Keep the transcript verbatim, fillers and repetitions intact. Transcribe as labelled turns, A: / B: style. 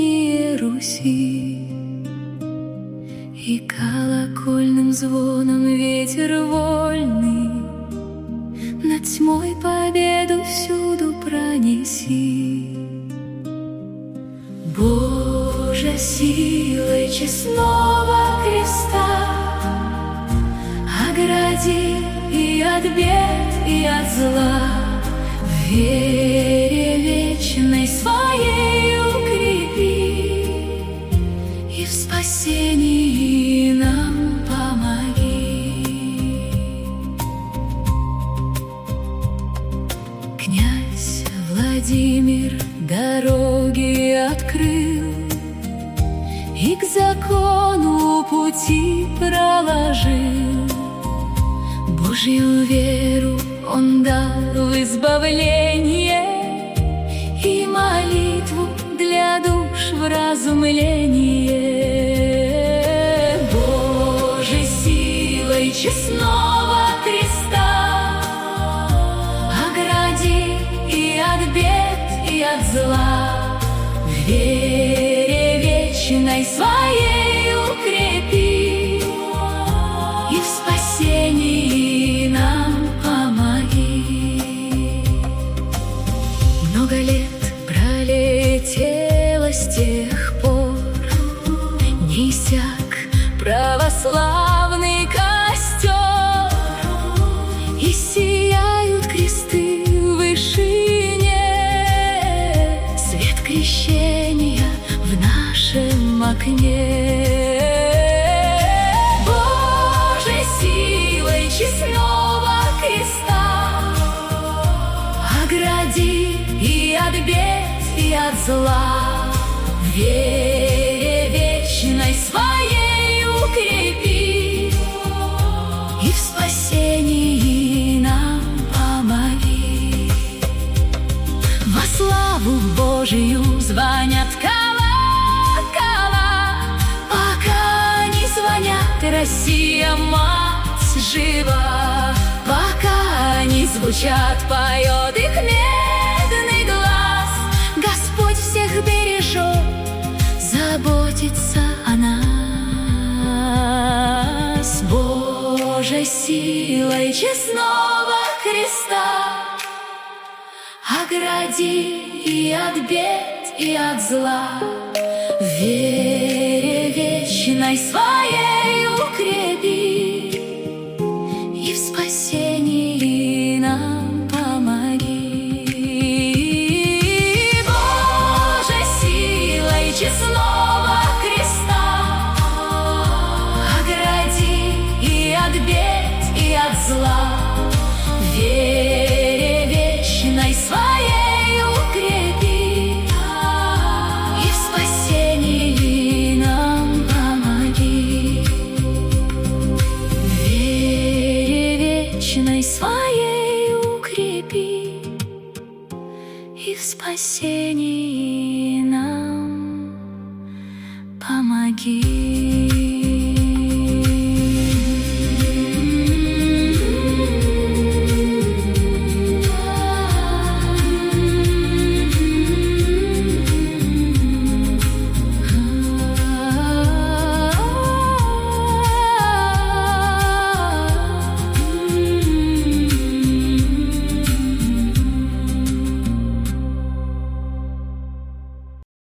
A: пение Руси, и колокольным звоном ветер вольный над тьмой победу всюду пронеси. Боже, силой честного креста огради и от бед, и от зла, в вере вечной своей укрепи, и в спасении нам помоги. Князь Владимир дороги открыл и к закону пути проложил. Божью веру он дал в избавление и молитву для душ вразумление. Боже, силой честного креста огради и от бед, и от зла, в вере вечной своей укрепи, и в спасении нам помоги. Много лет пролетело с тех пор, не иссяк православный костер, и сияют кресты в вышине, свет крещения в нашем окне. Боже, силой честного креста огради и от бед, и от зла, в вере вечной своей укрепи, и в спасении нам помоги. Во славу Божию звонят колокола, пока не звонят, Россия, мать жива, пока не звучат, поет их медный глаз. Господь всех бережет, заботится о нас. Боже, силой честного креста огради и от бед, и от зла, в вере вечной своей укрепи, и в спасении нам помоги. Боже, силой честного креста огради и от бед, и от зла, в вере вечной своей укрепи, и в спасении нам помоги. В вере вечной своей укрепи, и в спасении нам помоги.